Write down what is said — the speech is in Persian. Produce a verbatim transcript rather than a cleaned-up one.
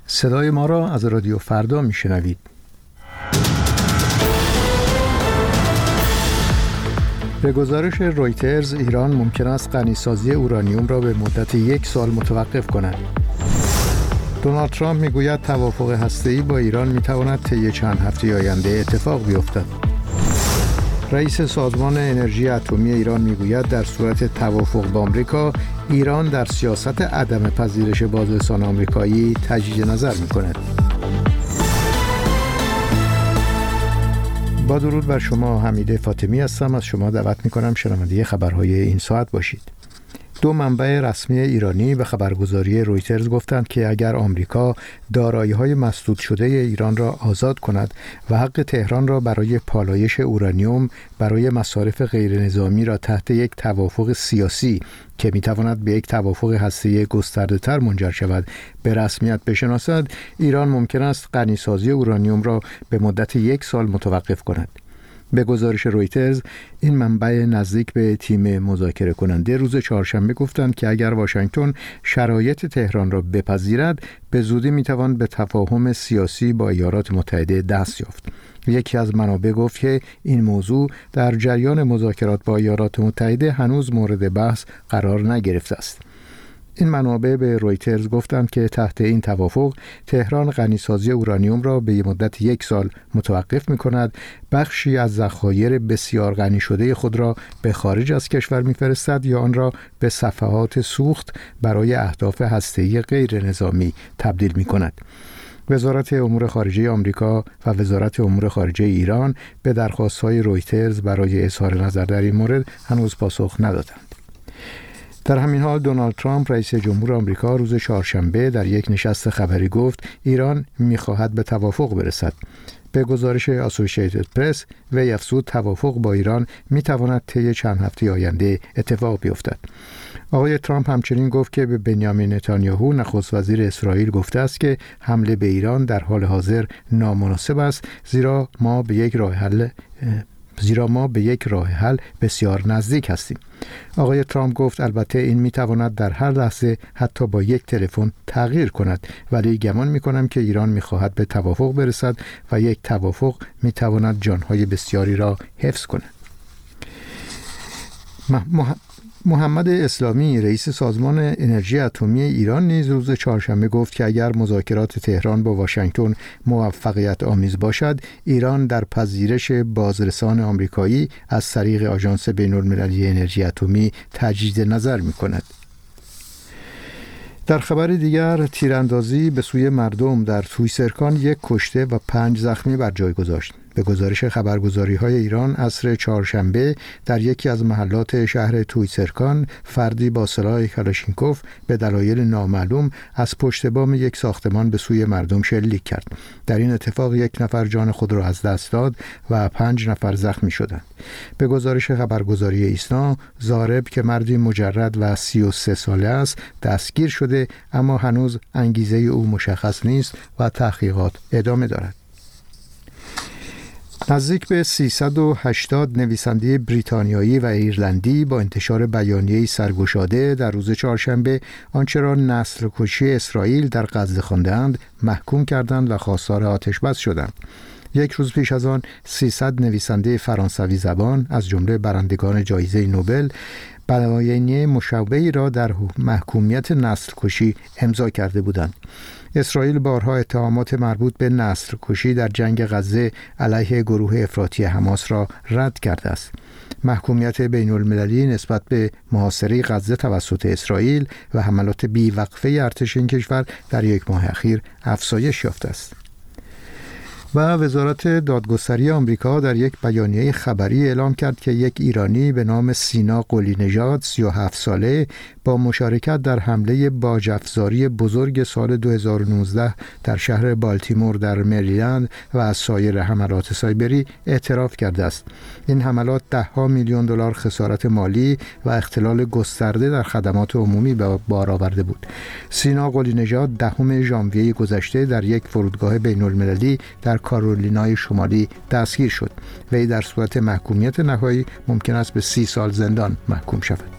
صدای ما را از رادیو فردا میشنوید. به گزارش رویترز، ایران ممکن است غنیسازی اورانیوم را به مدت یک سال متوقف کند. دونالد ترامپ میگوید توافق هسته‌ای با ایران میتواند طی چند هفته آینده اتفاق بیفتد. رئیس سازمان انرژی اتمی ایران میگوید در صورت توافق با آمریکا، ایران در سیاست عدم پذیرش بازرسان آمریکایی تجدید نظر میکند. با درود بر شما، حمید فاطمی هستم. از شما دعوت میکنم شنونده خبرهای این ساعت باشید. دو منبع رسمی ایرانی به خبرگزاری رویترز گفتند که اگر آمریکا دارایی‌های مسدود شده ایران را آزاد کند و حق تهران را برای پالایش اورانیوم برای مصارف غیر نظامی را تحت یک توافق سیاسی که میتواند به یک توافق هسته‌ای گسترده‌تر منجر شود به رسمیت بشناسد، ایران ممکن است غنیسازی اورانیوم را به مدت یک سال متوقف کند. به گزارش رویترز، این منبع نزدیک به تیم مذاکره کننده روز چهارشنبه گفتند که اگر واشنگتن شرایط تهران را بپذیرد، به زودی میتوان به تفاهم سیاسی با ایالات متحده دست یافت. یکی از منابع گفت که این موضوع در جریان مذاکرات با ایالات متحده هنوز مورد بحث قرار نگرفته است. این منابع به رویترز گفتند که تحت این توافق تهران غنیسازی اورانیوم را به مدت یک سال متوقف می‌کند، بخشی از ذخایر بسیار غنی شده خود را به خارج از کشور می‌فرستد یا آن را به صفحات سوخت برای اهداف هسته‌ای غیر نظامی تبدیل می‌کند. وزارت امور خارجه آمریکا و وزارت امور خارجه ایران به درخواست‌های رویترز برای اظهار نظر در این مورد هنوز پاسخ ندادند. در همین حال دونالد ترامپ رئیس جمهور آمریکا روز چهارشنبه در یک نشست خبری گفت ایران می‌خواهد به توافق برسد. به گزارش اسوسییتد پرس، وی افزود توافق با ایران می‌تواند طی چند هفته آینده اتفاق بیفتد. آقای ترامپ همچنین گفت که به بنیامین نتانیاهو نخست وزیر اسرائیل گفته است که حمله به ایران در حال حاضر نامناسب است، زیرا ما به یک راه حل زیرا ما به یک راه حل بسیار نزدیک هستیم. آقای ترامپ گفت البته این میتواند در هر لحظه حتی با یک تلفن تغییر کند، ولی گمان میکنم که ایران میخواهد به توافق برسد و یک توافق میتواند جانهای بسیاری را حفظ کند. مح... محمد اسلامی رئیس سازمان انرژی اتمی ایران نیز روز چهارشنبه گفت که اگر مذاکرات تهران با واشنگتن موفقیت آمیز باشد، ایران در پذیرش بازرسان آمریکایی از طریق آژانس بین‌المللی انرژی اتمی تجدید نظر می‌کند. در خبر دیگر، تیراندازی به سوی مردم در تویسرکان یک کشته و پنج زخمی بر جای گذاشت. به گزارش خبرگزاری‌های ایران عصر چهارشنبه در یکی از محلات شهر تویسرکان، فردی با سلاح کلاشینکوف به دلایل نامعلوم از پشت بام یک ساختمان به سوی مردم شلیک کرد. در این اتفاق یک نفر جان خود را از دست داد و پنج نفر زخمی شدند. به گزارش خبرگزاری ایسنا، ضارب که مردی مجرد و سی و سه ساله است دستگیر شده، اما هنوز انگیزه او مشخص نیست و تحقیقات ادامه دارد. نزدیک به سیصد و هشتاد نویسنده بریتانیایی و ایرلندی با انتشار بیانیه‌ای سرگشاده در روز چهارشنبه آنچه را نسل کشی اسرائیل در غزه خواندند محکوم کردند و خواستار آتش‌بس شدند. یک روز پیش از آن سیصد نویسنده فرانسوی زبان از جمله برندگان جایزه نوبل بیانیه مشابهی را در محکومیت نسل کشی امضا کرده بودند. اسرائیل بارها اتهامات مربوط به نسل کشی در جنگ غزه علیه گروه افراطی حماس را رد کرده است. محکومیت بین المللی نسبت به محاصره غزه توسط اسرائیل و حملات بیوقفه ارتش این کشور در یک ماه اخیر افزایش یافته است. و وزارت دادگستری آمریکا در یک بیانیه خبری اعلام کرد که یک ایرانی به نام سینا قلی نژاد سی و هفت ساله با مشارکت در حمله باج‌افزاری بزرگ سال دو هزار و نوزده در شهر بالتیمور در مریلند و از سایر حملات سایبری اعتراف کرده است. این حملات ده ها میلیون دلار خسارت مالی و اختلال گسترده در خدمات عمومی به بار آورده بود. سینا قلی نژاد دهم ژانویه گذشته در یک فرودگاه بین‌المللی در کارولینای شمالی دستگیر شد. وی در صورت محکومیت نهایی ممکن است به سی سال زندان محکوم شود.